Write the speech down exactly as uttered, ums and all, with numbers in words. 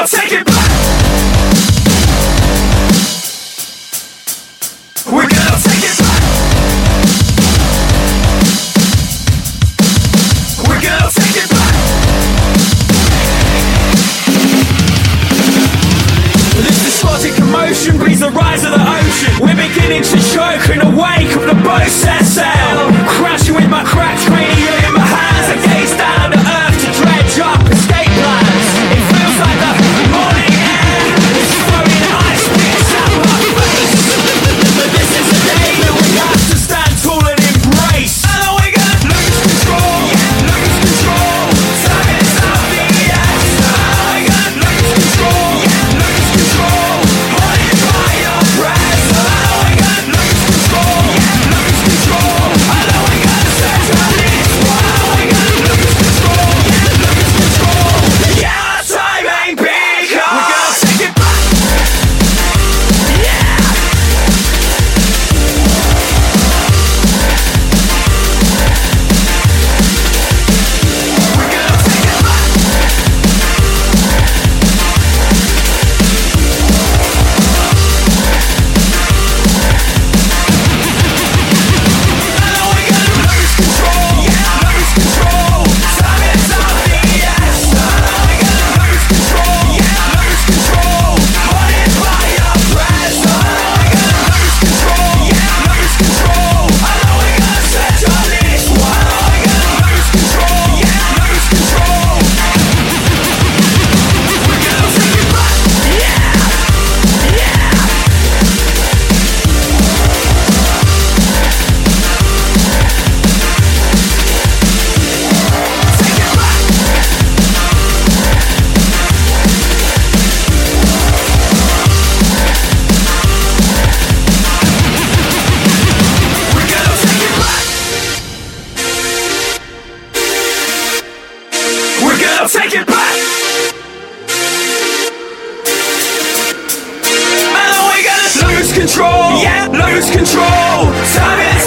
gonna take it back. We're gonna take it back. We're gonna take it back. This despotic commotion breeds the rise of the ocean. We're beginning to choke in the wake of the boat set sail. Crashing with my cracked cranium in my hands, I gaze down to earth to dredge up escape plans. It feels like the morning air is throwing ice picks at my face. But this is a day that we have to stand tall and embrace. And then we're gonna lose control, yeah, lose control. Turn it up the yes. And then we're gonna lose control, yeah, lose control. Haunted by your breath. And then we're gonna lose control, yeah, lose control. And then we're gonna set our lips. And then we're gonna lose control, yeah, lose control. Yeah, our time ain't big. We're gonna take it back. Yeah. We're gonna take it back. And then we're gonna lose control, yeah, lose control. Turn it up the yes. And then we're gonna lose control, yeah, lose control. Haunted by your breath. And then we're gonna lose control, yeah, lose control. And then we're gonna set your lips. And then we're gonna lose control, yeah, lose control. We're gonna take it back. Yeah, yeah. Take it back. We're gonna take it back. We're gonna take it back. And then we're gonna lose control, yeah, lose control. Turn it